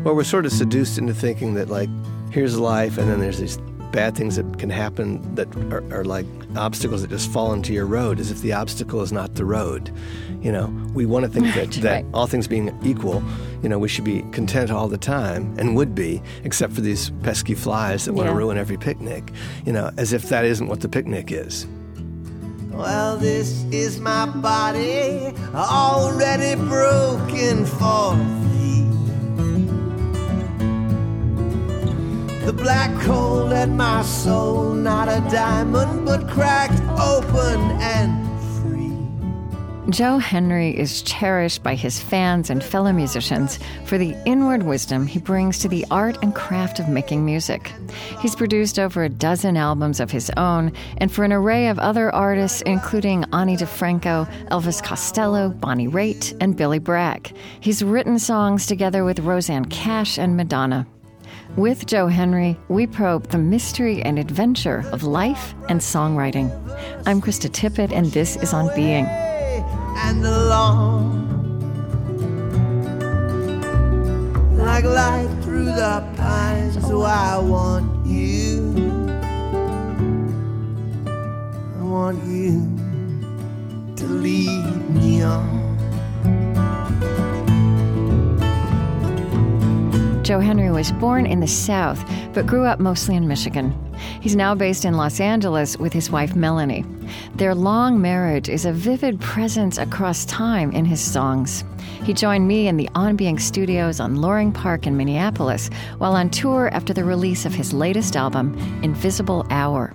Well, we're sort of seduced into thinking that, like, here's life, and then there's these bad things that can happen that are like obstacles that just fall into your road, as if the obstacle is not the road. You know, we want to think that all things being equal, you know, we should be content all the time, and would be, except for these pesky flies that want to ruin every picnic, you know, as if that isn't what the picnic is. Well, this is my body, already broken for thee. The black hole at my soul, not a diamond, but cracked open and free. Joe Henry is cherished by his fans and fellow musicians for the inward wisdom he brings to the art and craft of making music. He's produced over a dozen albums of his own, and for an array of other artists, including Ani DiFranco, Elvis Costello, Bonnie Raitt, and Billy Bragg. He's written songs together with Rosanne Cash and Madonna. With Joe Henry, we probe the mystery and adventure of life and songwriting. I'm Krista Tippett, and this is On Being. And along, like light through the pines, so I want you. I want you to lead me on. Joe Henry was born in the South, but grew up mostly in Michigan. He's now based in Los Angeles with his wife, Melanie. Their long marriage is a vivid presence across time in his songs. He joined me in the On Being studios on Loring Park in Minneapolis while on tour after the release of his latest album, Invisible Hour.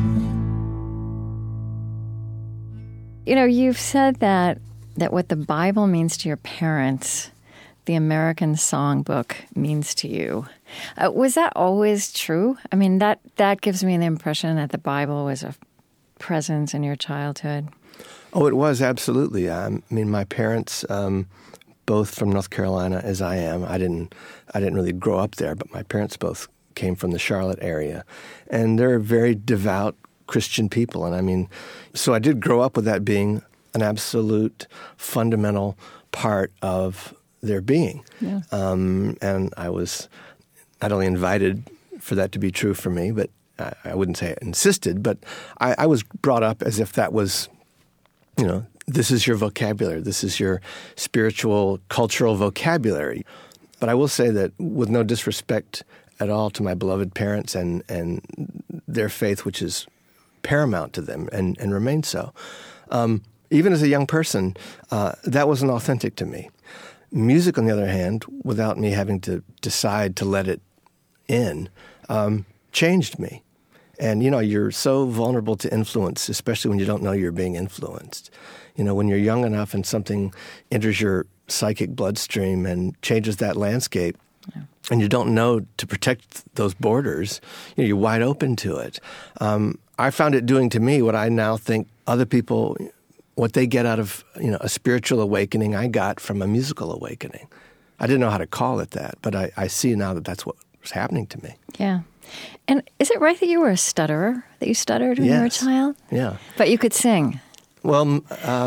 You know, you've said that what the Bible means to your parents, the American Songbook means to you. Was that always true? I mean, that gives me the impression that the Bible was a presence in your childhood. Oh, it was, absolutely. I mean, my parents, both from North Carolina as I am. I didn't really grow up there, but my parents both came from the Charlotte area. And they're very devout Christian people. And I mean, so I did grow up with that being an absolute fundamental part of their being. Yeah. And I was not only invited for that to be true for me, but I wouldn't say insisted, but I was brought up as if that was, you know, this is your vocabulary. This is your spiritual, cultural vocabulary. But I will say that with no disrespect at all to my beloved parents and their faith, which is paramount to them and remains so, even as a young person, that wasn't authentic to me. Music, on the other hand, without me having to decide to let it in, changed me. And, you know, you're so vulnerable to influence, especially when you don't know you're being influenced. You know, when you're young enough and something enters your psychic bloodstream and changes that landscape, and you don't know to protect those borders, you know, you're wide open to it. I found it doing to me what I now think other people, what they get out of, you know, a spiritual awakening, I got from a musical awakening. I didn't know how to call it that, but I see now that that's what was happening to me. Yeah. And is it right that you were a stutterer, that you stuttered when you were a child? Yeah. But you could sing? Well,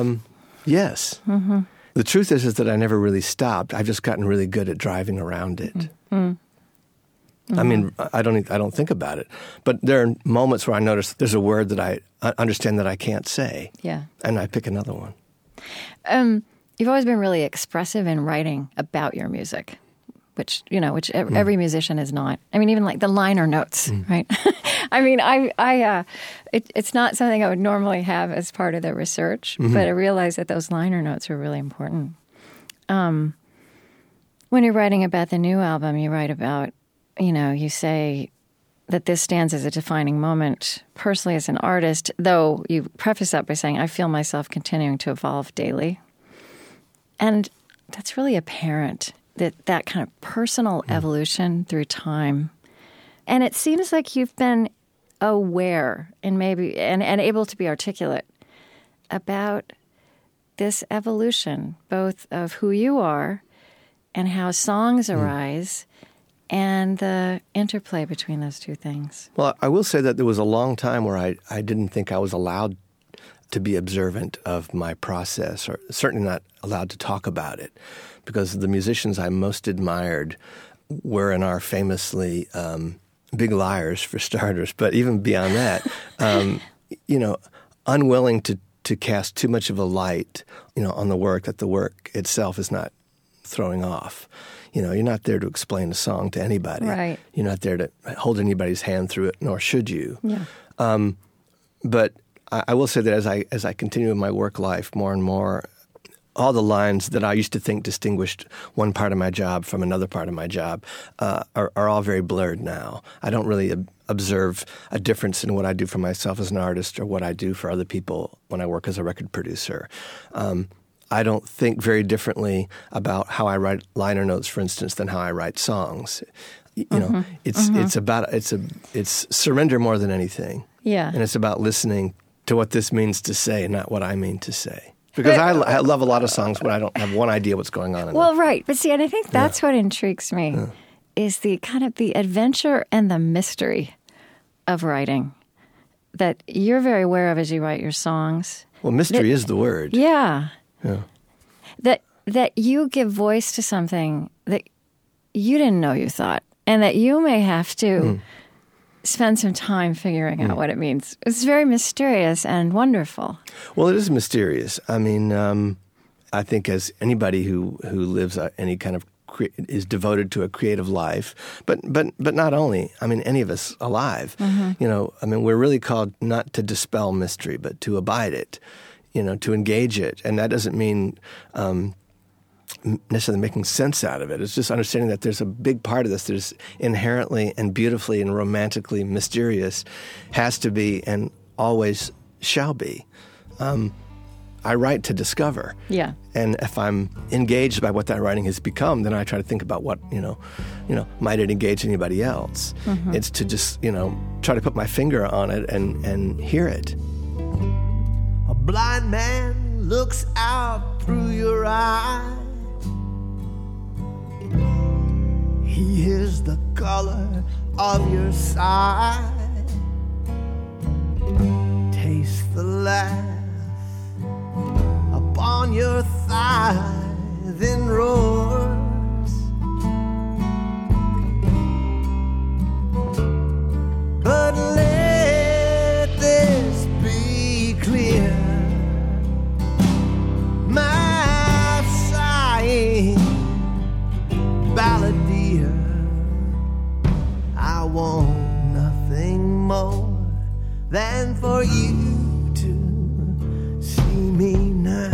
yes. Mm-hmm. The truth is that I never really stopped. I've just gotten really good at driving around it. Mm-hmm. I mean, I don't think about it. But there are moments where I notice there's a word that I understand that I can't say. Yeah. And I pick another one. You've always been really expressive in writing about your music, which every musician is not. I mean, even like the liner notes, right? I mean, it's not something I would normally have as part of the research, but I realized that those liner notes are really important. When you're writing about the new album, you write about, you know, you say that this stands as a defining moment personally as an artist, though you preface that by saying, I feel myself continuing to evolve daily. And that's really apparent, that kind of personal evolution through time. And it seems like you've been aware and able to be articulate about this evolution, both of who you are and how songs arise and the interplay between those two things. Well, I will say that there was a long time where I didn't think I was allowed to be observant of my process, or certainly not allowed to talk about it, because the musicians I most admired were and are famously big liars, for starters. But even beyond that, unwilling to cast too much of a light, on the work that the work itself is not throwing off. You're not there to explain a song to anybody. Right. You're not there to hold anybody's hand through it, nor should you. Yeah. But I will say that as I continue in my work life more and more, all the lines that I used to think distinguished one part of my job from another part of my job are all very blurred now. I don't really observe a difference in what I do for myself as an artist or what I do for other people when I work as a record producer. I don't think very differently about how I write liner notes, for instance, than how I write songs. It's surrender more than anything. Yeah. And it's about listening to what this means to say, not what I mean to say. Because I love a lot of songs when I don't have one idea what's going on in them. Right. But see, and I think that's what intrigues me is the kind of the adventure and the mystery of writing that you're very aware of as you write your songs. Well, mystery is the word. Yeah. Yeah. That you give voice to something that you didn't know you thought, and that you may have to spend some time figuring out what it means. It's very mysterious and wonderful. Well, it is mysterious. I mean, I think as anybody who lives any kind of is devoted to a creative life, but not only. I mean, any of us alive. Mm-hmm. We're really called not to dispel mystery, but to abide it. To engage it, and that doesn't mean necessarily making sense out of it. It's just understanding that there's a big part of this that is inherently and beautifully and romantically mysterious, has to be, and always shall be. I write to discover. Yeah. And if I'm engaged by what that writing has become, then I try to think about what, might it engage anybody else? Mm-hmm. It's to just, try to put my finger on it and hear it. A blind man looks out through your eyes. He is the color of your side. Taste the laugh upon your thigh, then roars. But let this be clear. My sighing balladeer, I want nothing more than for you to see me now.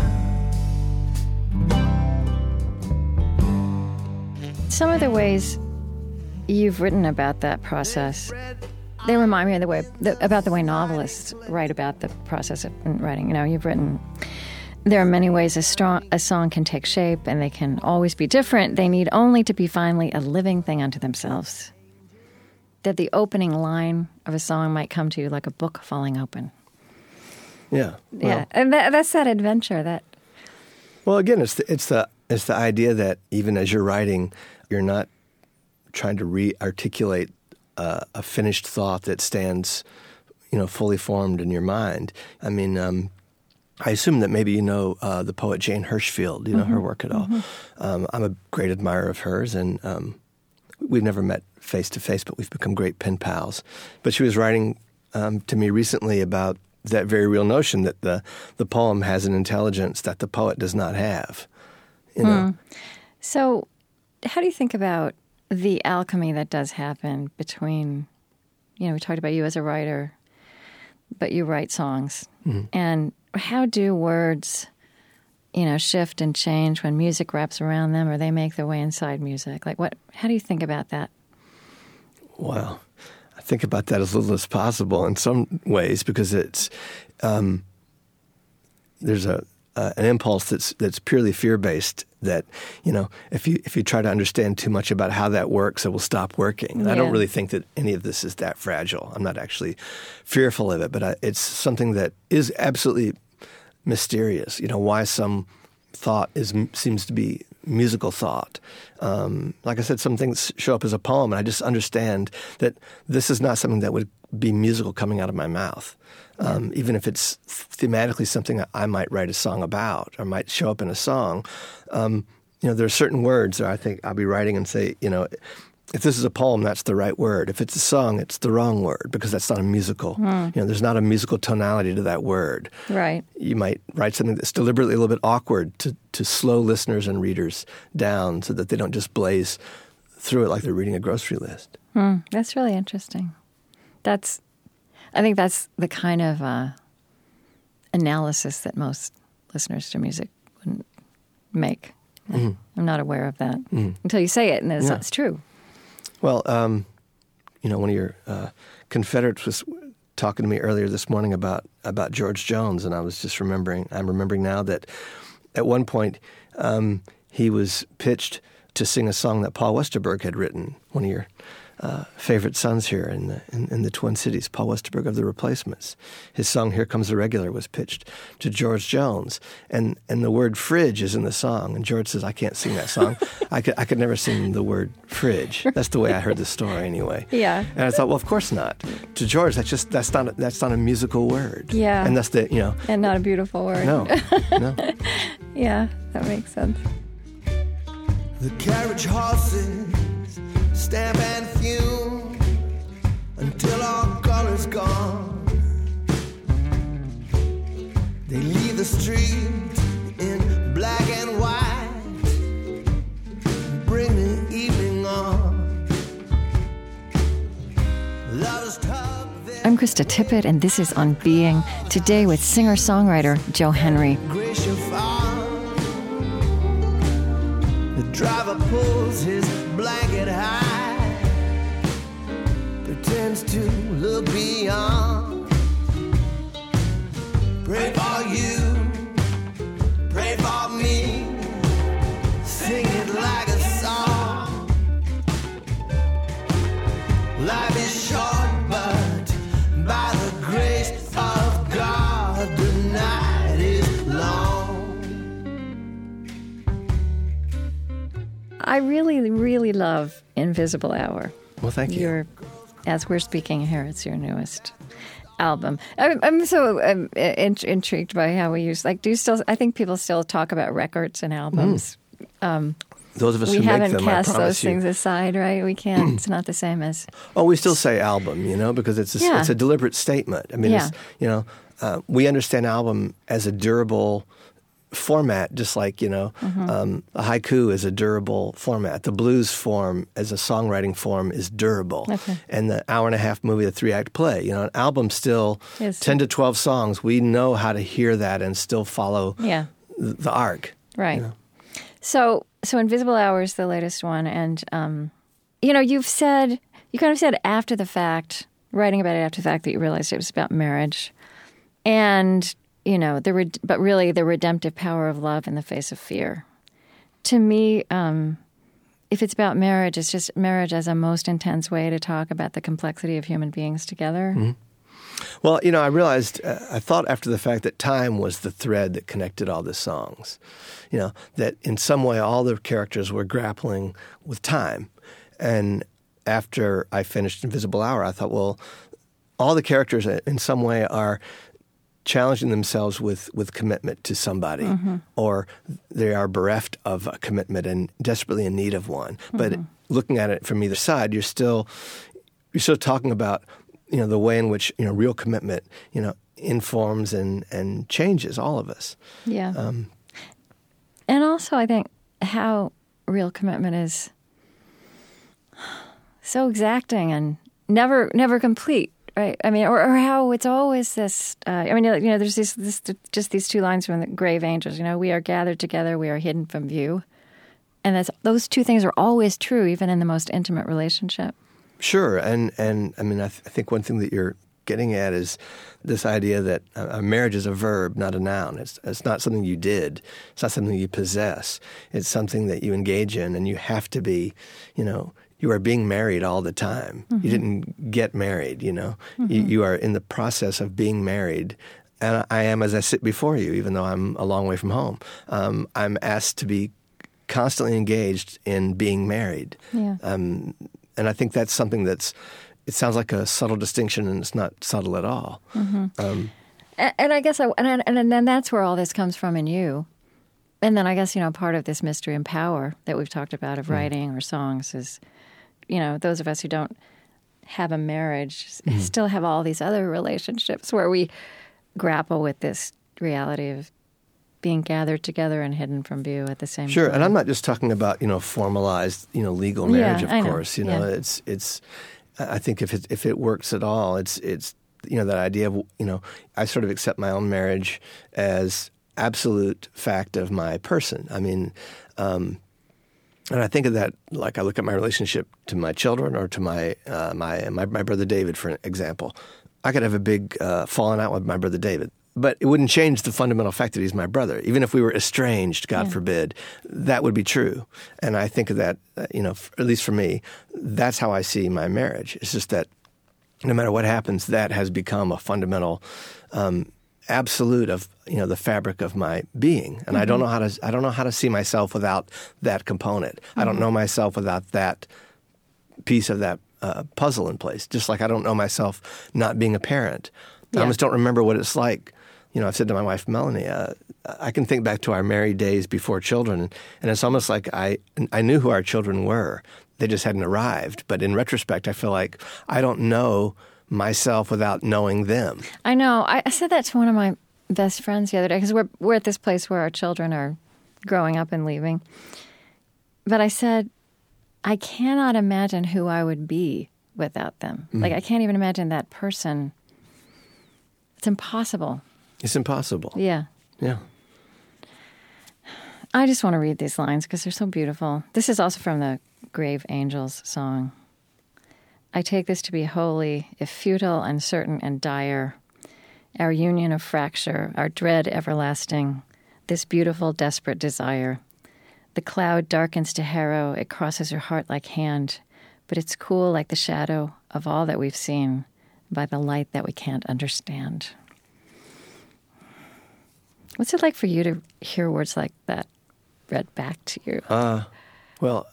Some of the ways you've written about that process, they remind me of about the way novelists write about the process of writing. You've written, there are many ways a song can take shape, and they can always be different. They need only to be finally a living thing unto themselves. That the opening line of a song might come to you like a book falling open. Yeah. Well, yeah, and that's that adventure. Well, again, it's the idea that even as you're writing, you're not trying to re-articulate a finished thought that stands, fully formed in your mind. I mean, I assume that maybe the poet Jane Hirshfield. You know her work at all. Mm-hmm. I'm a great admirer of hers, and we've never met face to face, but we've become great pen pals. But she was writing to me recently about that very real notion that the poem has an intelligence that the poet does not have. So, how do you think about the alchemy that does happen between, we talked about you as a writer, but you write songs. Mm-hmm. And how do words, shift and change when music wraps around them, or they make their way inside music? How do you think about that? Well, I think about that as little as possible in some ways, because it's, there's an impulse that's purely fear-based that, if you try to understand too much about how that works, it will stop working. Yeah. I don't really think that any of this is that fragile. I'm not actually fearful of it, but it's something that is absolutely mysterious. Why some thought seems to be musical thought. Like I said, some things show up as a poem, and I just understand that this is not something that would be musical coming out of my mouth. Even if it's thematically something that I might write a song about or might show up in a song, there are certain words that I think I'll be writing and say, if this is a poem, that's the right word. If it's a song, it's the wrong word because that's not a musical. There's not a musical tonality to that word. Right. You might write something that's deliberately a little bit awkward to slow listeners and readers down so that they don't just blaze through it like they're reading a grocery list. That's really interesting. I think that's the kind of analysis that most listeners to music wouldn't make. I'm not aware of that until you say it, and it's true. Well, one of your Confederates was talking to me earlier this morning about George Jones, and I was just remembering now that at one point he was pitched to sing a song that Paul Westerberg had written, one of your favorite sons here in the Twin Cities, Paul Westerberg of The Replacements. His song "Here Comes the Regular" was pitched to George Jones, and the word "fridge" is in the song. And George says, "I can't sing that song. I could never sing the word fridge." That's the way I heard the story, anyway. Yeah. And I thought, well, of course not. To George, that's not a musical word. Yeah. And that's and not a beautiful word. No. Yeah, that makes sense. The carriage horses stamp and fume until all color's gone. They leave the street in black and white, bring the evening on. Lovers tug their I'm Krista Tippett, and this is On Being, today with singer-songwriter Joe Henry. Gracious farm. The driver pulls his blanket high, pretends to look beyond. Pray for you, pray for me, sing it like a song. Life is short, but by the grace of God, the night is long. I really, really love Invisible Hour. Well, thank you. As we're speaking here, it's your newest album. I'm so intrigued by how we use, do you still, I think people still talk about records and albums. Those of us we who make them, haven't cast those you. things aside, right? We can't. It's not the same as. Oh, we still say album, because it's a deliberate statement. I mean, we understand album as a durable format, just like, a haiku is a durable format. The blues form as a songwriting form is durable. Okay. And the hour-and-a-half movie, the 3-act play, an album still 10 to 12 songs. We know how to hear that and still follow the arc. Right. So Invisible Hour is the latest one. And, you kind of said after the fact, writing about it after the fact, that you realized it was about marriage. And but really the redemptive power of love in the face of fear. To me, if it's about marriage, it's just marriage as a most intense way to talk about the complexity of human beings together. Mm-hmm. Well, I realized, I thought after the fact that time was the thread that connected all the songs. That in some way all the characters were grappling with time. And after I finished Invisible Hour, I thought, well, all the characters in some way are challenging themselves with commitment to somebody, or they are bereft of a commitment and desperately in need of one. But looking at it from either side, you're still talking about the way in which real commitment informs and changes all of us. Yeah, and also I think how real commitment is so exacting and never complete. Right. I mean, or how it's always this. There's these two lines from the Grave Angels. We are gathered together, we are hidden from view, and those two things are always true, even in the most intimate relationship. Sure, and I mean, I think one thing that you're getting at is this idea that a marriage is a verb, not a noun. It's not something you did. It's not something you possess. It's something that you engage in, and you have to be, you are being married all the time. You didn't get married, You are in the process of being married. And I am as I sit before you, even though I'm a long way from home. I'm asked to be constantly engaged in being married. Yeah. And I think that's something it sounds like a subtle distinction, and it's not subtle at all. And I guess, and then that's where all this comes from in you. And then I guess, part of this mystery and power that we've talked about of writing or songs is, those of us who don't have a marriage still have all these other relationships where we grapple with this reality of being gathered together and hidden from view at the same time. Sure, and I'm not just talking about, formalized, legal marriage, Yeah, I of know. course. Yeah. It's I think if it works at all, it's that idea of, I sort of accept my own marriage as absolute fact of my person. I mean, and I think of that like I look at my relationship to my children or to my brother David, for example. I could have a big falling out with my brother David, but it wouldn't change the fundamental fact that he's my brother. Even if we were estranged, God forbid, that would be true. And I think of that, at least for me, that's how I see my marriage. It's just that no matter what happens, that has become a fundamental absolute of the fabric of my being, and I don't know how to see myself without that component. I don't know myself without that piece of that puzzle in place. Just like I don't know myself not being a parent. I almost don't remember what it's like. I've said to my wife Melanie, I can think back to our married days before children, and it's almost like I knew who our children were. They just hadn't arrived. But in retrospect, I feel like I don't know myself without knowing them. I know. I said that to one of my best friends the other day because we're at this place where our children are growing up and leaving. But I said, I cannot imagine who I would be without them. Like, I can't even imagine that person. It's impossible. It's impossible. Yeah. Yeah. I just want to read these lines because they're so beautiful. This is also from the Grave Angels song. I take this to be holy, if futile, uncertain, and dire. Our union of fracture, our dread everlasting, this beautiful, desperate desire. The cloud darkens to harrow, it crosses her heart like hand, but it's cool like the shadow of all that we've seen, by the light that we can't understand. What's it like for you to hear words like that read back to you? Well,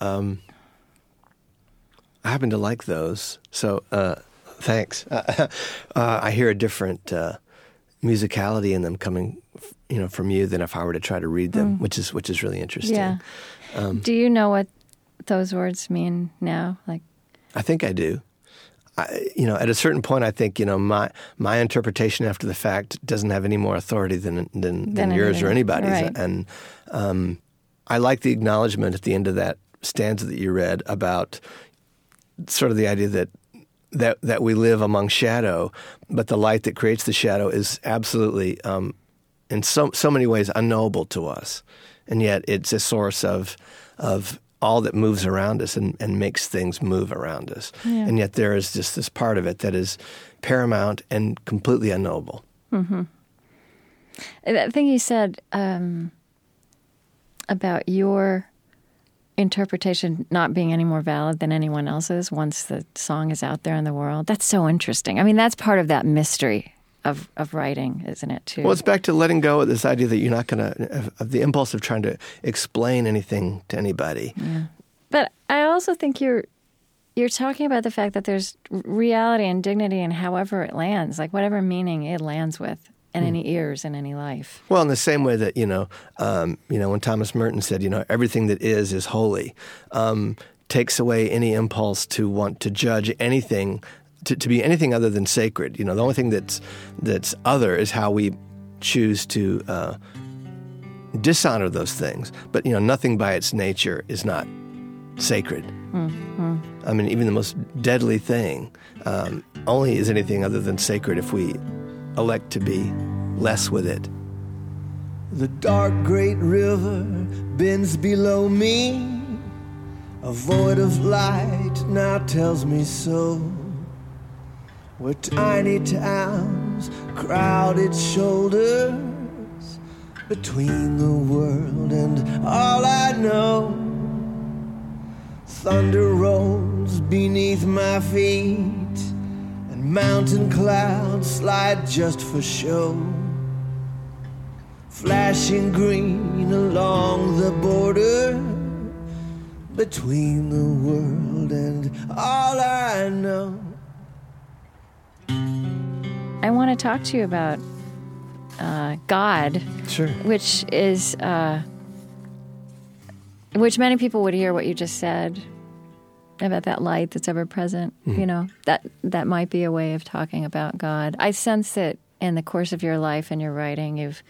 I happen to like those, so thanks. I hear a different musicality in them coming, from you than if I were to try to read them, which is really interesting. Yeah. Do you know what those words mean now? Like, I think I do. At a certain point, I think my interpretation after the fact doesn't have any more authority than yours or anybody's. Right. And I like the acknowledgement at the end of that stanza that you read about sort of the idea that we live among shadow, but the light that creates the shadow is absolutely, in so many ways, unknowable to us, and yet it's a source of all that moves around us and makes things move around us. Yeah. And yet there is just this part of it that is paramount and completely unknowable. Mm-hmm. That thing you said about your interpretation not being any more valid than anyone else's once the song is out there in the world, that's so interesting. I mean, that's part of that mystery of writing, isn't it, too? Well, it's back to letting go of this idea that you're not going to, of the impulse of trying to explain anything to anybody. Yeah. But I also think you're talking about the fact that there's reality and dignity in however it lands, like whatever meaning it lands with in any ears in any life. Well, in the same way that, when Thomas Merton said, everything that is holy, takes away any impulse to want to judge anything, to be anything other than sacred. The only thing that's other is how we choose to dishonor those things. But, nothing by its nature is not sacred. Mm-hmm. I mean, even the most deadly thing only is anything other than sacred if we elect to be less with it. The dark great river bends below me. A void of light now tells me so. Where tiny towns crowd its shoulders, between the world and all I know. Thunder rolls beneath my feet, and mountain clouds slide just for show. Flashing green along the border, between the world and all I know. I want to talk to you about God, Sure. which is which many people would hear what you just said about that light that's ever present. You know, that might be a way of talking about God. I sense that in the course of your life and your writing, you've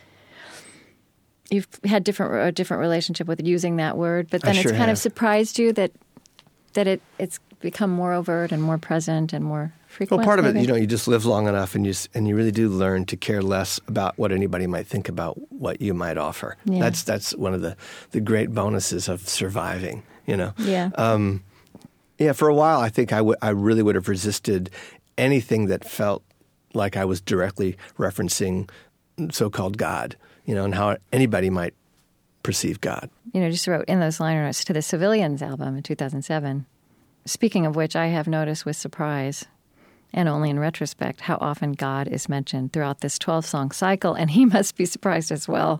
had a different relationship with using that word, but then it's kind of surprised you that it's become more overt and more present and more frequent. Well, part of it, you know, you just live long enough, and you really do learn to care less about what anybody might think about what you might offer. Yeah. That's one of the great bonuses of surviving. You know. Yeah. Yeah. For a while, I think I really would have resisted anything that felt like I was directly referencing so-called God. You know, and how anybody might perceive God. You know, just wrote in those liner notes to the Civilians album in 2007. Speaking of which, I have noticed with surprise, and only in retrospect, how often God is mentioned throughout this 12-song cycle, and he must be surprised as well.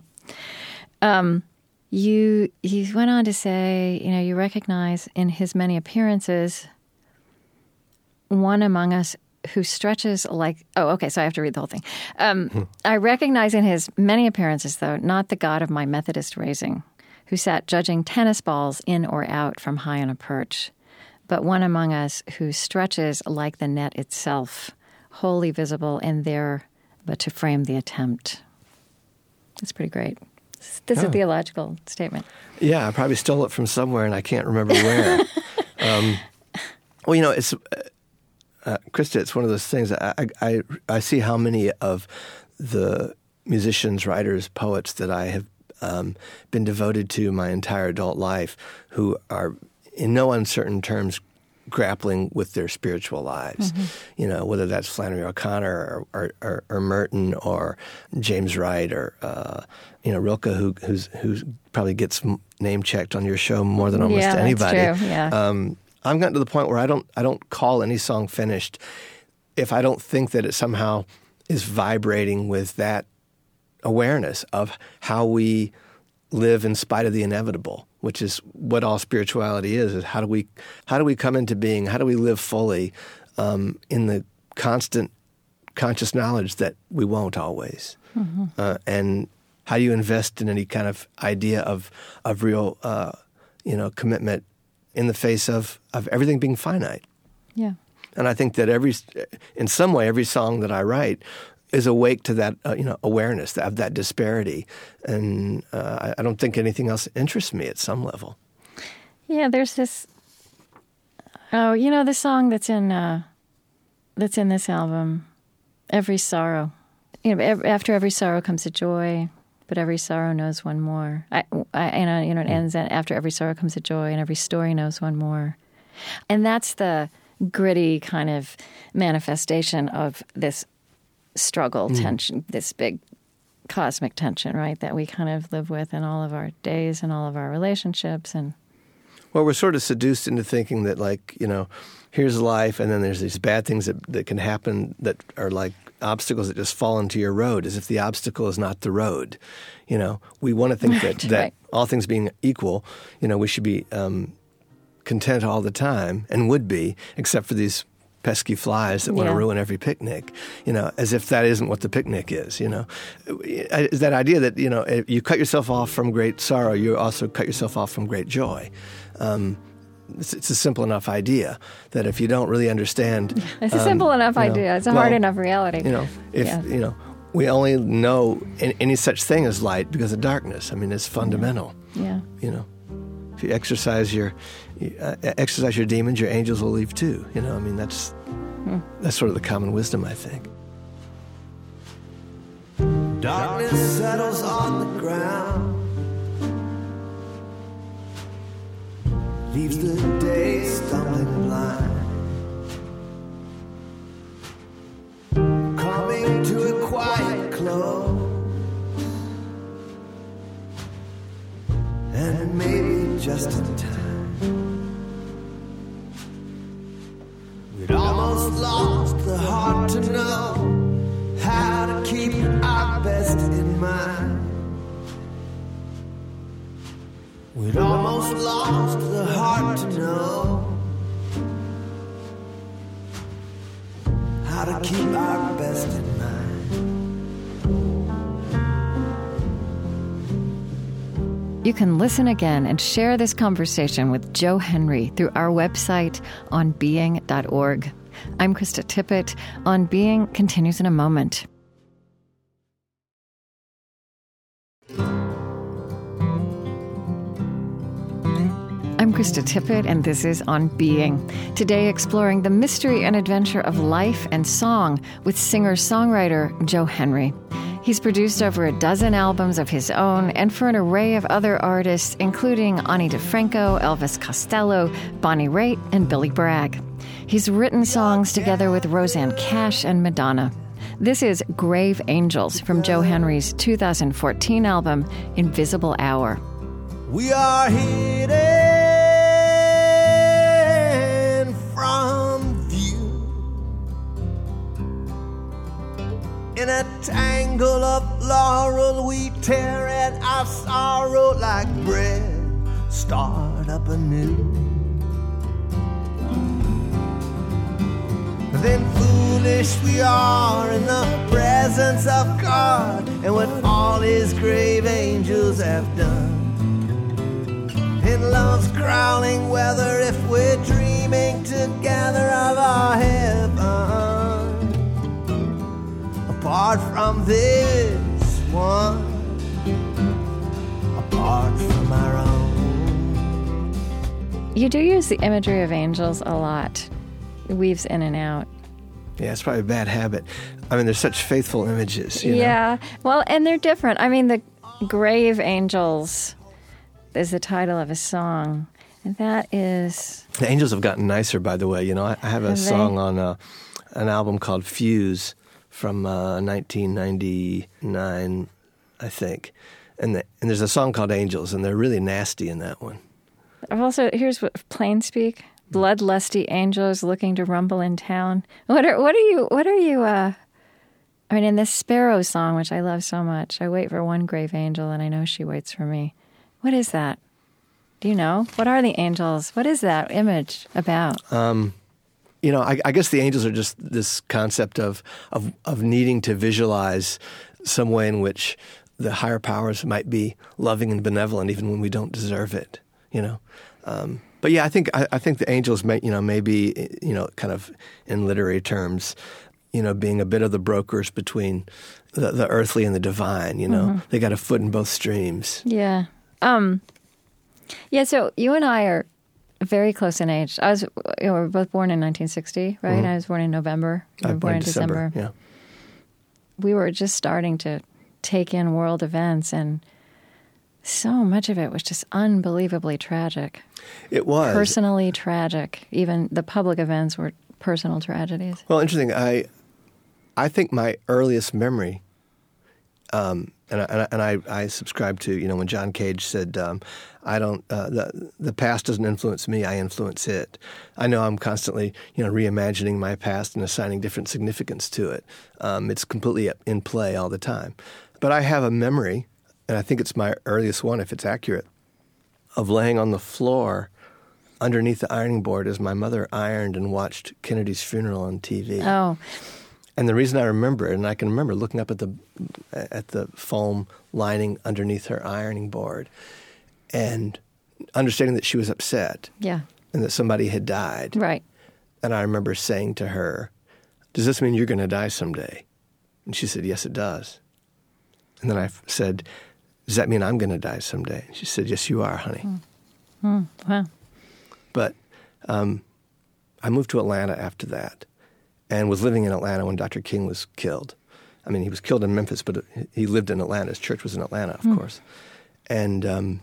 You went on to say, you know, you recognize in his many appearances one among us who stretches like... Oh, okay, so I have to read the whole thing. I recognize in his many appearances, though, not the God of my Methodist raising, who sat judging tennis balls in or out from high on a perch, but one among us who stretches like the net itself, wholly visible and there but to frame the attempt. That's pretty great. This is a theological statement. Yeah, I probably stole it from somewhere, and I can't remember where. Well, you know, it's... Krista, it's one of those things. I see how many of the musicians, writers, poets that I have been devoted to my entire adult life who are in no uncertain terms grappling with their spiritual lives. Mm-hmm. You know, whether that's Flannery O'Connor or Merton or James Wright or Rilke, who probably gets name checked on your show more than almost anybody. That's true. Yeah. I've gotten to the point where I don't call any song finished if I don't think that it somehow is vibrating with that awareness of how we live in spite of the inevitable, which is what all spirituality is how do we come into being, how do we live fully in the constant conscious knowledge that we won't always. Mm-hmm. And how do you invest in any kind of idea of real commitment in the face of everything being finite. Yeah. And I think that in some way, every song that I write is awake to that, awareness of that disparity. And I don't think anything else interests me at some level. Yeah, there's this, the song that's in this album, Every Sorrow. You know, after every sorrow comes a joy, but every sorrow knows one more. It ends after every sorrow comes a joy, and every story knows one more. And that's the gritty kind of manifestation of this struggle, tension, this big cosmic tension, right, that we kind of live with in all of our days and all of our relationships. And well, we're sort of seduced into thinking that, like, here's life, and then there's these bad things that can happen that are like obstacles that just fall into your road, as if the obstacle is not the road. We want to think that right. All things being equal, we should be content all the time, and would be, except for these pesky flies that want to ruin every picnic, as if that isn't what the picnic is, Is that idea that, if you cut yourself off from great sorrow, you also cut yourself off from great joy. It's a simple enough idea that if you don't really understand... It's a simple enough idea. It's a hard enough reality. We only know any such thing as light because of darkness. I mean, it's fundamental. Yeah. If you exercise your demons, your angels will leave too. That's sort of the common wisdom, I think. Darkness settles on the ground, leaves the day stumbling blind, coming to a quiet close, and maybe just in time. We'd almost lost the heart to know how to keep our best in mind. We'd almost lost the heart to know how to keep our best in mind. You can listen again and share this conversation with Joe Henry through our website, onbeing.org. I'm Krista Tippett. On Being continues in a moment. I'm Krista Tippett, and this is On Being. Today, exploring the mystery and adventure of life and song with singer-songwriter Joe Henry. He's produced over a dozen albums of his own and for an array of other artists, including Ani DiFranco, Elvis Costello, Bonnie Raitt, and Billy Bragg. He's written songs together with Rosanne Cash and Madonna. This is Grave Angels from Joe Henry's 2014 album, Invisible Hour. We are hidden from view in a tangle of laurel. We tear at our sorrow like bread, start up anew. Then foolish we are in the presence of God and what all his grave angels have done. In love's growling weather, if we're dreaming together of our heaven, apart from this one, apart from our own. You do use the imagery of angels a lot. It weaves in and out. Yeah, it's probably a bad habit. I mean, there's such faithful images. You Yeah. know? Well, and they're different. I mean, the Grave Angels is the title of a song. And that is... The Angels have gotten nicer, by the way. You know, I have a song on an album called Fuse from 1999, I think. And there's a song called Angels, and they're really nasty in that one. I've also, here's what plain speak. Bloodlusty angels looking to rumble in town. What are you, I mean, in this Sparrow song, which I love so much, I wait for one grave angel and I know she waits for me. What is that? Do you know? What are the angels? What is that image about? You know, I guess the angels are just this concept of needing to visualize some way in which the higher powers might be loving and benevolent even when we don't deserve it, you know. But yeah, I think the angels may be, you know, kind of in literary terms, you know, being a bit of the brokers between the earthly and the divine, you know. Mm-hmm. They got a foot in both streams. Yeah. Yeah, so you and I are very close in age. We were both born in 1960, right? Mm-hmm. I was born in November. You were born in December. Yeah. We were just starting to take in world events, and so much of it was just unbelievably tragic. It was. Personally tragic. Even the public events were personal tragedies. Well, interesting. I think my earliest memory, and I subscribe to, you know, when John Cage said, "I don't. The past doesn't influence me. I influence it." I know I'm constantly, you know, reimagining my past and assigning different significance to it. It's completely in play all the time. But I have a memory, and I think it's my earliest one, if it's accurate, of laying on the floor underneath the ironing board as my mother ironed and watched Kennedy's funeral on TV. Oh. And the reason I remember it, and I can remember looking up at the foam lining underneath her ironing board and understanding that she was upset. Yeah. And that somebody had died. Right. And I remember saying to her, "Does this mean you're going to die someday?" And she said, "Yes, it does." And then I said, "Does that mean I'm going to die someday?" And she said, "Yes, you are, honey." Wow. But I moved to Atlanta after that and was living in Atlanta when Dr. King was killed. I mean, he was killed in Memphis, but he lived in Atlanta. His church was in Atlanta, of course. And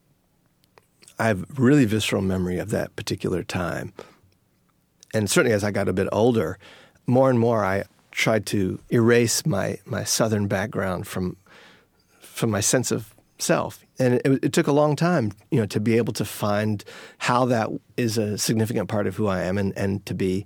I have really visceral memory of that particular time. And certainly as I got a bit older, more and more I tried to erase my Southern background from my sense of self. And it took a long time, you know, to be able to find how that is a significant part of who I am and to be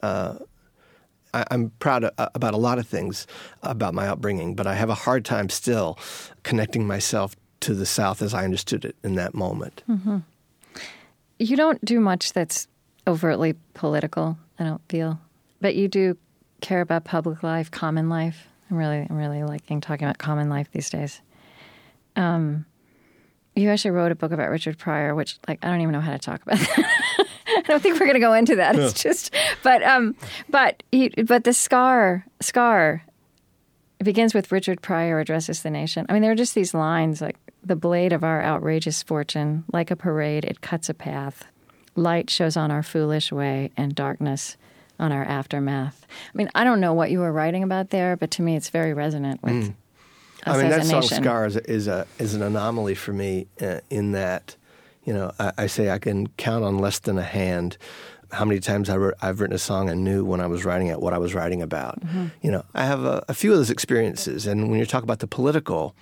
I'm proud about a lot of things about my upbringing, but I have a hard time still connecting myself to the South as I understood it in that moment. Mm-hmm. You don't do much that's overtly political, I don't feel, but you do care about public life, common life. I'm really liking talking about common life these days. you actually wrote a book about Richard Pryor, which, like, I don't even know how to talk about that. I don't think we're going to go into that. It's just, but the scar, it begins with Richard Pryor addresses the nation. I mean, there are just these lines like, the blade of our outrageous fortune, like a parade, it cuts a path. Light shows on our foolish way, and darkness on our aftermath. I mean, I don't know what you were writing about there, but to me, it's very resonant with us I mean, as that a song nation. "Scar" is an anomaly for me in that, I say I can count on less than a hand how many times I've written a song and knew when I was writing it what I was writing about. Mm-hmm. I have a few of those experiences, and when you talk about the political,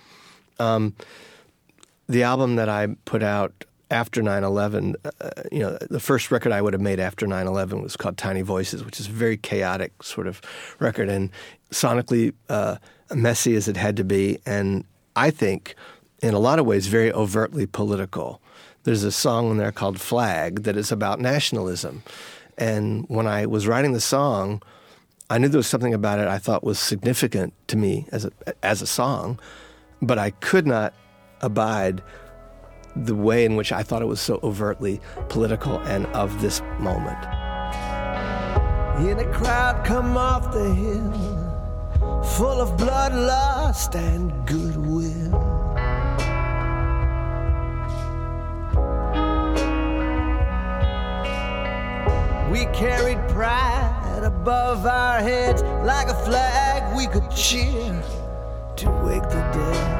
the album that I put out after 9/11, the first record I would have made after 9/11 was called Tiny Voices, which is a very chaotic sort of record and sonically messy as it had to be, and I think in a lot of ways very overtly political. There's a song in there called Flag that is about nationalism, and when I was writing the song, I knew there was something about it I thought was significant to me as a song, but I could not abide the way in which I thought it was so overtly political and of this moment. In a crowd come off the hill, full of bloodlust and goodwill. We carried pride above our heads like a flag we could cheer to wake the dead.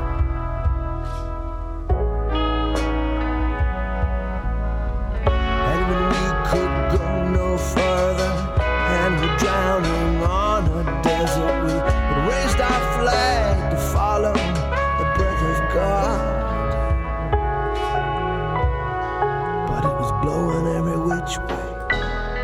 Further, and we're drowning on a desert. We raised our flag to follow the breath of God, but it was blowing every which way.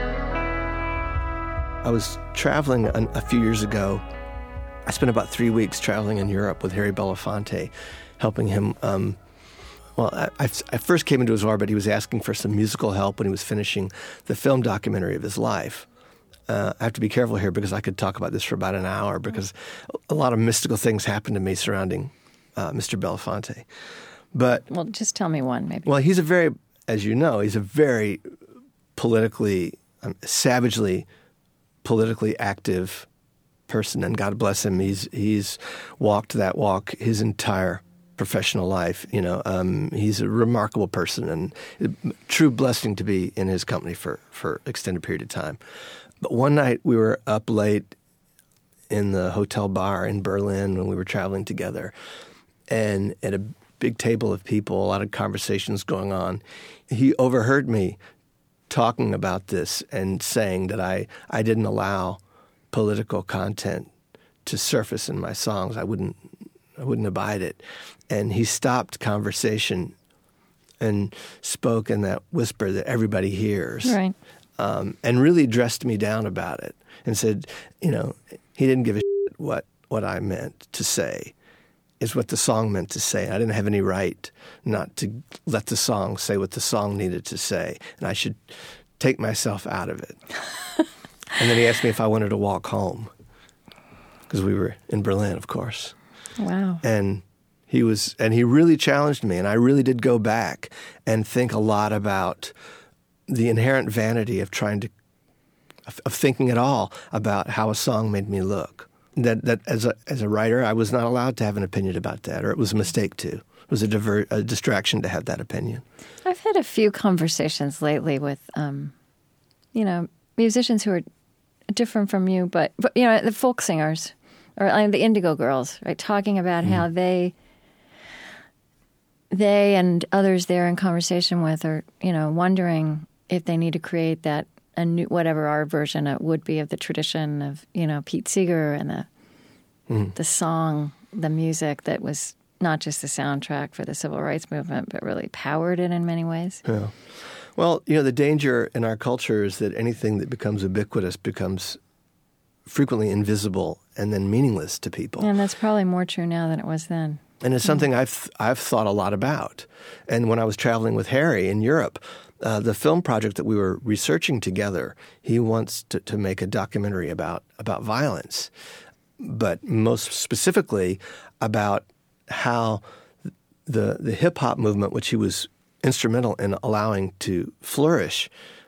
I was traveling a few years ago. I spent about 3 weeks traveling in Europe with Harry Belafonte, helping him. I first came into his orbit. He was asking for some musical help when he was finishing the film documentary of his life. I have to be careful here because I could talk about this for about an hour because a lot of mystical things happened to me surrounding Mr. Belafonte. But well, just tell me one, maybe. Well, he's a very politically, savagely politically active person, and God bless him. He's walked that walk his entire professional life. He's a remarkable person and a true blessing to be in his company for extended period of time. But one night we were up late in the hotel bar in Berlin when we were traveling together, and at a big table of people, a lot of conversations going on, he overheard me talking about this and saying that I didn't allow political content to surface in my songs. I wouldn't abide it. And he stopped conversation and spoke in that whisper that everybody hears. Right. And really dressed me down about it and said, he didn't give a shit what I meant to say. It's what the song meant to say. I didn't have any right not to let the song say what the song needed to say. And I should take myself out of it. And then he asked me if I wanted to walk home because we were in Berlin, of course. Wow. And he really challenged me, and I really did go back and think a lot about the inherent vanity of thinking at all about how a song made me look. That as a writer, I was not allowed to have an opinion about that, or it was a mistake to. It was a distraction to have that opinion. I've had a few conversations lately with, musicians who are different from you, but the folk singers. Or the Indigo Girls, right? Talking about how they and others they're in conversation with are, wondering if they need to create that a new, whatever our version it would be of the tradition of, Pete Seeger and the song, the music that was not just the soundtrack for the civil rights movement, but really powered it in many ways. Yeah. Well, the danger in our culture is that anything that becomes ubiquitous becomes frequently invisible and then meaningless to people. And that's probably more true now than it was then. And it's something I've thought a lot about. And when I was traveling with Harry in Europe, the film project that we were researching together, he wants to make a documentary about violence, but most specifically about how the hip hop movement, which he was instrumental in allowing to flourish,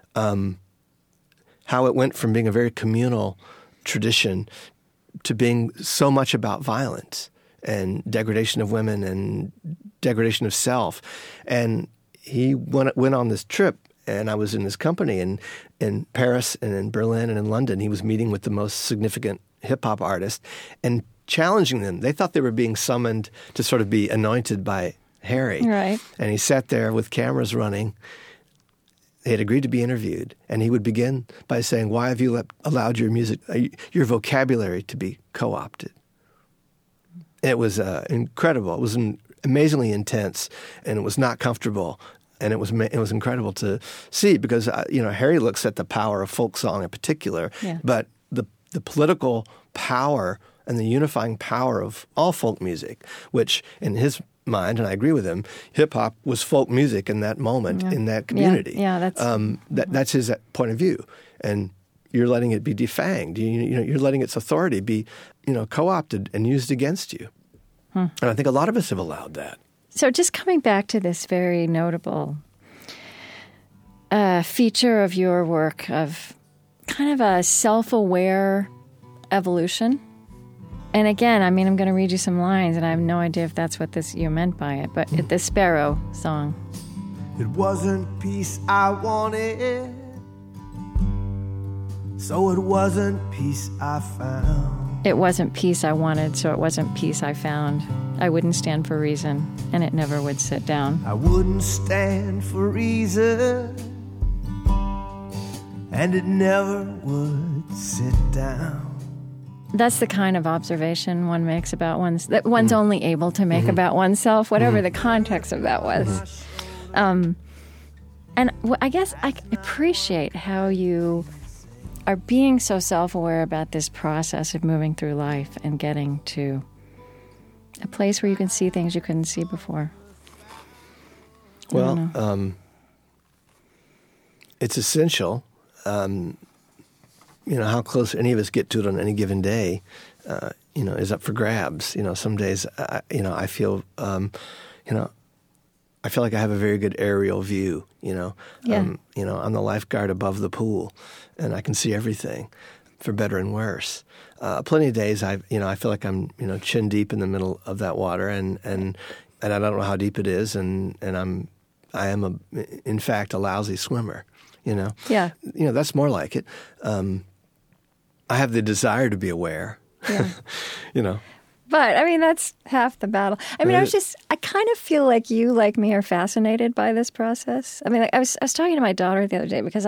how it went from being a very communal tradition to being so much about violence and degradation of women and degradation of self. And he went on this trip, and I was in his company in Paris and in Berlin and in London. He was meeting with the most significant hip-hop artists and challenging them. They thought they were being summoned to sort of be anointed by Harry. Right. And he sat there with cameras running. They had agreed to be interviewed, and he would begin by saying, "Why have you allowed your music, your vocabulary to be co-opted?" It was incredible. It was amazingly intense, and it was not comfortable, and it was incredible to see because Harry looks at the power of folk song in particular, but the political power and the unifying power of all folk music, which in his mind, and I agree with him, hip-hop was folk music in that moment, in that community. That's his point of view. And you're letting it be defanged. You're letting its authority be, co-opted and used against you. And I think a lot of us have allowed that. So just coming back to this very notable feature of your work of kind of a self-aware evolution. And again, I'm going to read you some lines, and I have no idea if that's what you meant by it, but the Sparrow song. It wasn't peace I wanted, so it wasn't peace I found. It wasn't peace I wanted, so it wasn't peace I found. I wouldn't stand for reason, and it never would sit down. I wouldn't stand for reason, and it never would sit down. That's the kind of observation one makes about that one's only able to make about oneself, whatever the context of that was. And I guess I appreciate how you are being so self-aware about this process of moving through life and getting to a place where you can see things you couldn't see before. Well, it's essential. How close any of us get to it on any given day, is up for grabs. Some days, I feel, I feel like I have a very good aerial view. I'm the lifeguard above the pool, and I can see everything, for better and worse. Plenty of days, I feel like I'm, chin deep in the middle of that water, and I don't know how deep it is, and I am in fact a lousy swimmer. Yeah. That's more like it. I have the desire to be aware. Yeah. But, that's half the battle. I kind of feel like you, like me, are fascinated by this process. I was talking to my daughter the other day because I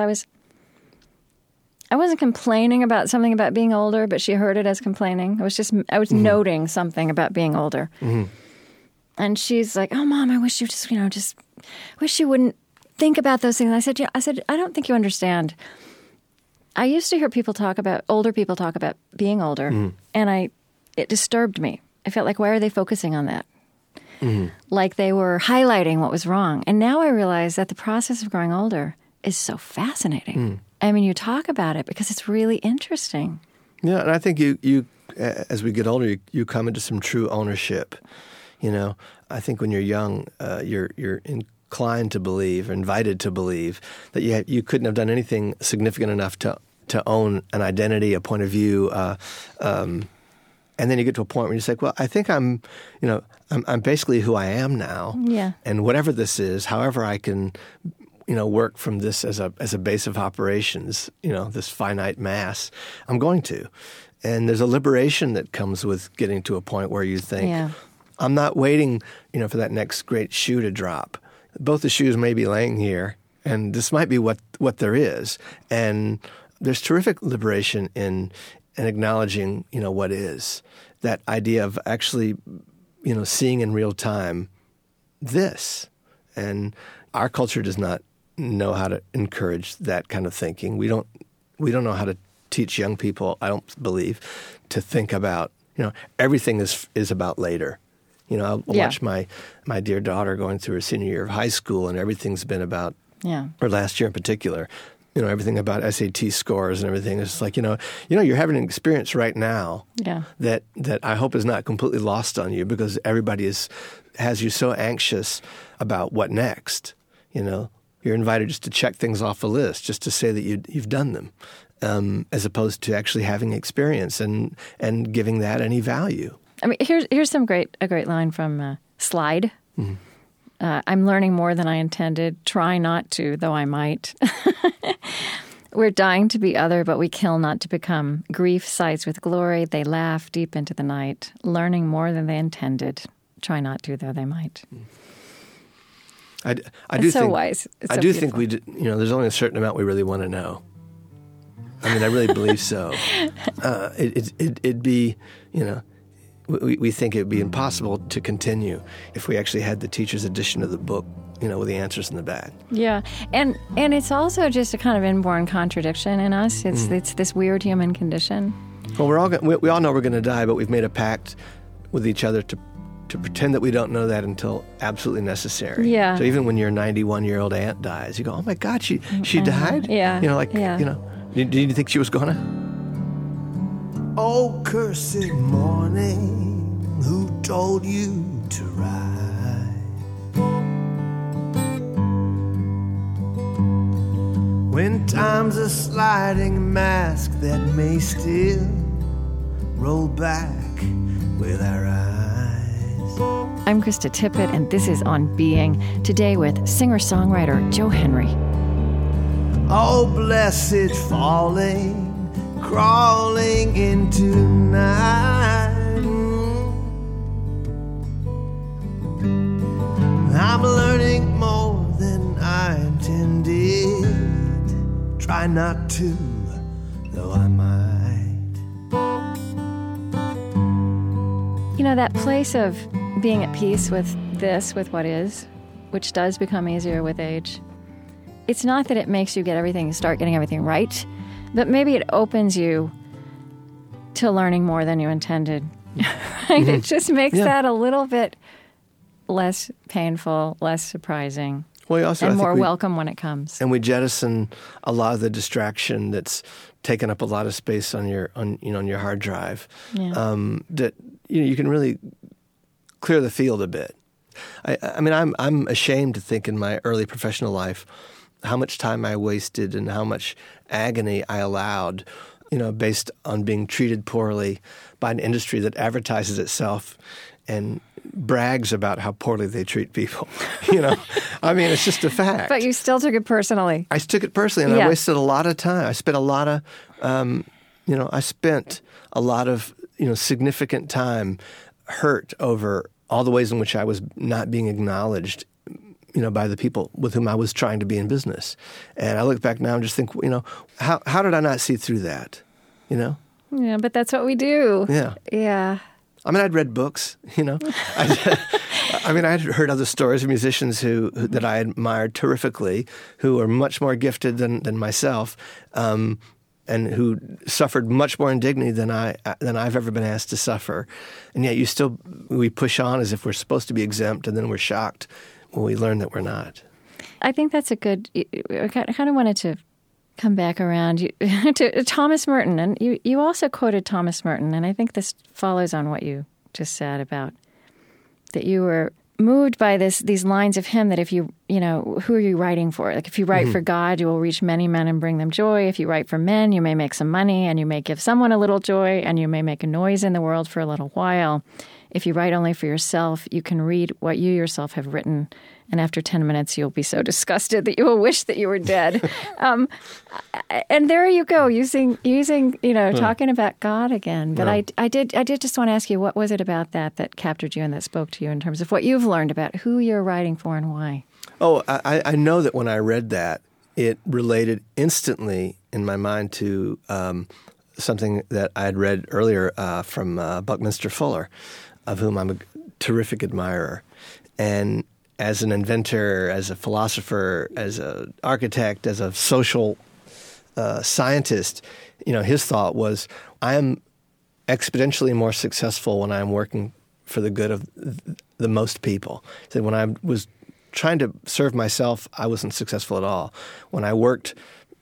wasn't complaining about something about being older, but she heard it as complaining. I was noting something about being older. Mm-hmm. And she's like, "Oh, Mom, I wish you just wish you wouldn't think about those things." And I said, "I don't think you understand. I used to hear older people talk about being older, and it disturbed me. I felt like, why are they focusing on that? Like they were highlighting what was wrong. And now I realize that the process of growing older is so fascinating. You talk about it because it's really interesting." Yeah, and I think you as we get older, you come into some true ownership. I think when you're young, you're inclined to believe, or invited to believe, that you couldn't have done anything significant enough to own an identity, a point of view, and then you get to a point where you say, "Well, I think I'm basically who I am now, and whatever this is, however I can, work from this as a base of operations, this finite mass, I'm going to." And there's a liberation that comes with getting to a point where you think, "I'm not waiting, for that next great shoe to drop. Both the shoes may be laying here, and this might be what there is." And there's terrific liberation in acknowledging, what is. That idea of actually, seeing in real time this. And our culture does not know how to encourage that kind of thinking. We don't know how to teach young people, I don't believe, to think about, everything is about later. I'll watch my dear daughter going through her senior year of high school, and everything's been about, or last year in particular, everything about SAT scores and everything. It's like, you're having an experience right now that I hope is not completely lost on you, because everybody is has you so anxious about what next. You know, you're invited just to check things off a list, just to say that you've done them, as opposed to actually having experience and giving that any value. I mean, here's a great line from Slide. Mm-hmm. I'm learning more than I intended. Try not to, though I might. We're dying to be other, but we kill not to become. Grief sighs with glory. They laugh deep into the night. Learning more than they intended. Try not to, though they might. I do it's so think, wise. It's I so do beautiful. think there's only a certain amount we really want to know. I mean, I really believe so. It'd be, we think it'd be impossible to continue if we actually had the teacher's edition of the book, with the answers in the back. Yeah, and it's also just a kind of inborn contradiction in us. It's this weird human condition. Well, we all know we're going to die, but we've made a pact with each other to pretend that we don't know that until absolutely necessary. Yeah. So even when your 91-year-old aunt dies, you go, "Oh my God, she died." Yeah. Did you think she was gonna? Oh, cursed morning, who told you to ride? When time's a sliding mask that may still roll back with our eyes. I'm Krista Tippett, and this is On Being, today with singer-songwriter Joe Henry. Oh, blessed falling, crawling into night. I'm learning more than I intended. Try not to, though I might. That place of being at peace with what is, which does become easier with age. It's not that it makes you start getting everything right, but maybe it opens you to learning more than you intended. Right? Mm-hmm. It just makes that a little bit less painful, less surprising, and more welcome when it comes. And we jettison a lot of the distraction that's taken up a lot of space on your hard drive. Yeah. That you can really clear the field a bit. I mean, I'm ashamed to think in my early professional life how much time I wasted and how much agony I allowed, based on being treated poorly by an industry that advertises itself and brags about how poorly they treat people. I mean, it's just a fact. But you still took it personally. I took it personally, and I wasted a lot of time. I spent a lot of, significant time hurt over all the ways in which I was not being acknowledged, by the people with whom I was trying to be in business. And I look back now and just think, how did I not see through that? Yeah, but that's what we do. Yeah. Yeah. I mean, I'd read books, I'd heard other stories of musicians that I admired terrifically, who are much more gifted than myself, and who suffered much more indignity than I've ever been asked to suffer. And yet we push on as if we're supposed to be exempt, and then we're shocked when we learn that we're not. I think that's I kind of wanted to come back around to Thomas Merton. And you also quoted Thomas Merton, and I think this follows on what you just said about that you were moved by these lines of him that if who are you writing for? Like if you write for God, you will reach many men and bring them joy. If you write for men, you may make some money and you may give someone a little joy and you may make a noise in the world for a little while. If you write only for yourself, you can read what you yourself have written, and after 10 minutes, you'll be so disgusted that you will wish that you were dead. And there you go, using talking about God again. But yeah. I did just want to ask you, what was it about that captured you and that spoke to you in terms of what you've learned about who you're writing for and why? Oh, I know that when I read that, it related instantly in my mind to something that I had read earlier from Buckminster Fuller, of whom I'm a terrific admirer. And as an inventor, as a philosopher, as an architect, as a social scientist, his thought was, I am exponentially more successful when I'm working for the good of the most people. He said, when I was trying to serve myself, I wasn't successful at all. When I worked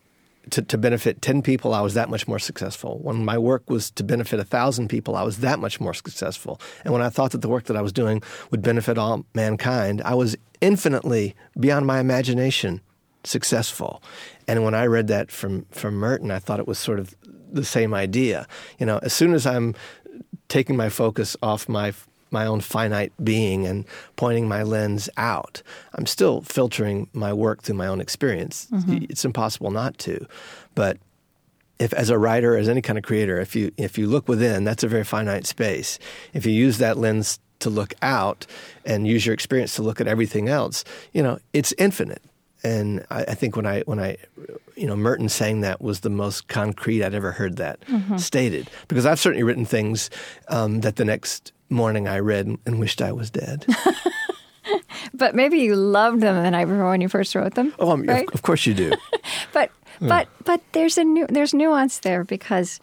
to benefit 10 people, I was that much more successful. When my work was to benefit 1,000 people, I was that much more successful. And when I thought that the work that I was doing would benefit all mankind, I was infinitely, beyond my imagination, successful. And when I read that from Merton, I thought it was sort of the same idea. You know, as soon as I'm taking my focus off my own finite being and pointing my lens out, I'm still filtering my work through my own experience. Mm-hmm. It's impossible not to. But if, as a writer, as any kind of creator, if you look within, that's a very finite space. If you use that lens to look out and use your experience to look at everything else, you know, it's infinite. And I think when I Merton saying that was the most concrete I'd ever heard that stated. Because I've certainly written things that the next morning I read and wished I was dead. But maybe you loved them the night before when you first wrote them. Oh, right? Of course you do. But there's nuance there, because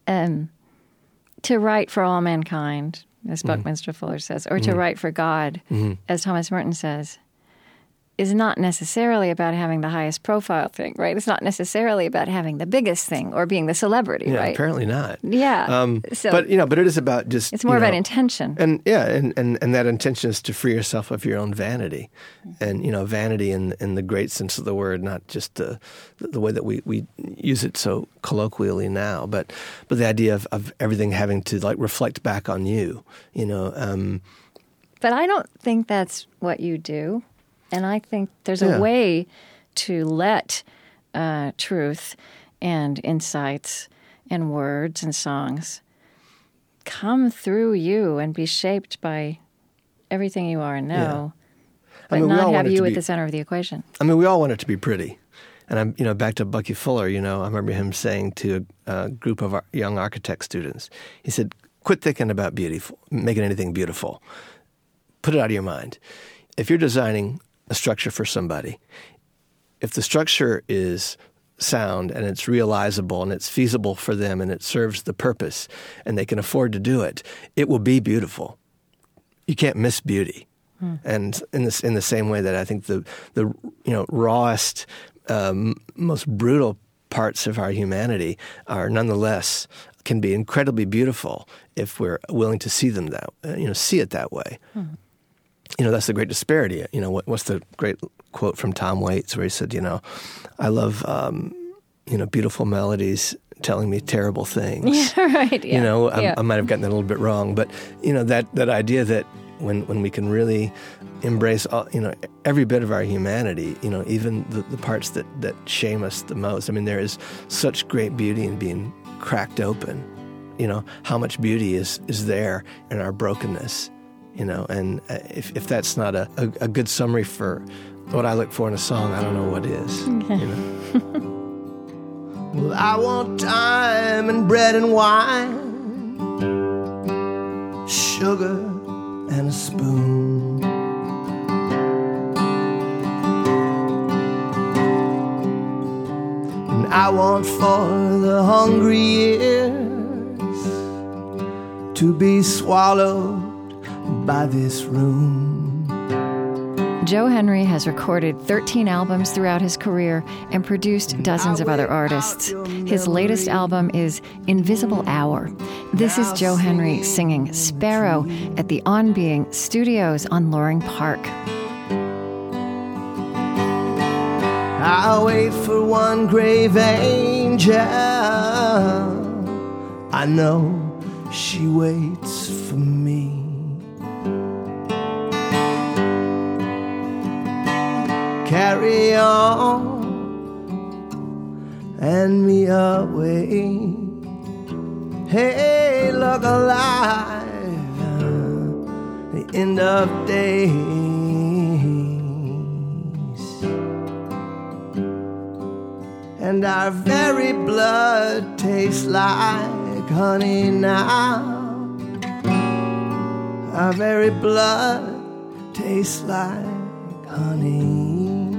to write for all mankind, as Buckminster Fuller says, or to write for God, as Thomas Merton says, is not necessarily about having the highest profile thing, right? It's not necessarily about having the biggest thing or being the celebrity, right? Apparently not. Yeah. But it is about just. It's more about intention. And and that intention is to free yourself of your own vanity, and vanity in the great sense of the word, not just the way that we use it so colloquially now, but the idea of everything having to like reflect back on you, But I don't think that's what you do. And I think there's a way to let truth and insights and words and songs come through you and be shaped by everything you are and know, but not have you at the center of the equation. I mean, we all want it to be pretty. And I'm, back to Bucky Fuller, I remember him saying to a group of young architect students, he said, quit thinking about making anything beautiful. Put it out of your mind. If you're designing a structure for somebody, if the structure is sound and it's realizable and it's feasible for them and it serves the purpose and they can afford to do it, it will be beautiful. You can't miss beauty. And in the same way that I think the rawest, most brutal parts of our humanity are nonetheless can be incredibly beautiful if we're willing to see them see it that way. That's the great disparity. What's the great quote from Tom Waits where he said, I love, beautiful melodies telling me terrible things. Yeah, right. Yeah. I might have gotten that a little bit wrong, but, that idea that when we can really embrace all, every bit of our humanity, even the parts that shame us the most. I mean, there is such great beauty in being cracked open. How much beauty is there in our brokenness. And if that's not a good summary for what I look for in a song, I don't know what is. Well, I want time and bread and wine, sugar and a spoon. And I want for the hungry years to be swallowed by this room. Joe Henry has recorded 13 albums throughout his career and produced dozens of other artists. His latest album is Invisible Hour. This is Joe Henry singing Sparrow at the On Being Studios on Loring Park. I'll wait for one grave angel. I know she waits for me. Carry on and me away. Hey, look alive, the end of days. And our very blood tastes like honey now. Our very blood tastes like honey.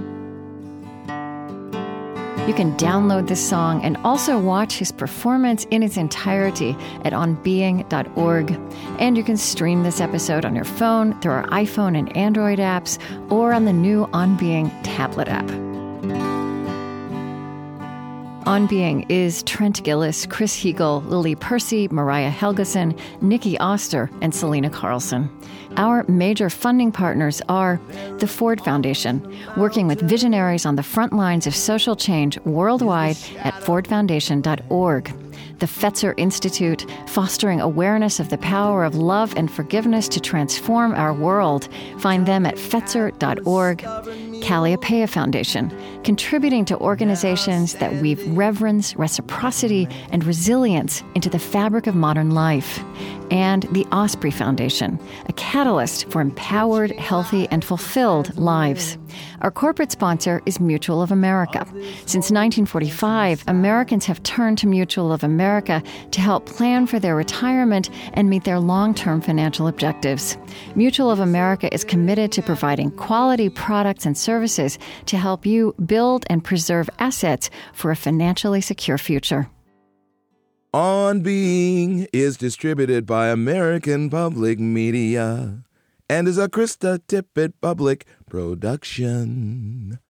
You can download this song and also watch his performance in its entirety at onbeing.org. And you can stream this episode on your phone through our iPhone and Android apps or on the new On Being tablet app. On Being is Trent Gilliss, Chris Heagle, Lily Percy, Mariah Helgeson, Nikki Oster, and Selena Carlson. Our major funding partners are the Ford Foundation, working with visionaries on the front lines of social change worldwide at fordfoundation.org. The Fetzer Institute, fostering awareness of the power of love and forgiveness to transform our world. Find them at fetzer.org. Calliopeia Foundation, contributing to organizations that weave reverence, reciprocity, and resilience into the fabric of modern life. And the Osprey Foundation, a catalyst for empowered, healthy, and fulfilled lives. Our corporate sponsor is Mutual of America. Since 1945, Americans have turned to Mutual of America to help plan for their retirement and meet their long-term financial objectives. Mutual of America is committed to providing quality products and services to help you build and preserve assets for a financially secure future. On Being is distributed by American Public Media and is a Krista Tippett Public production.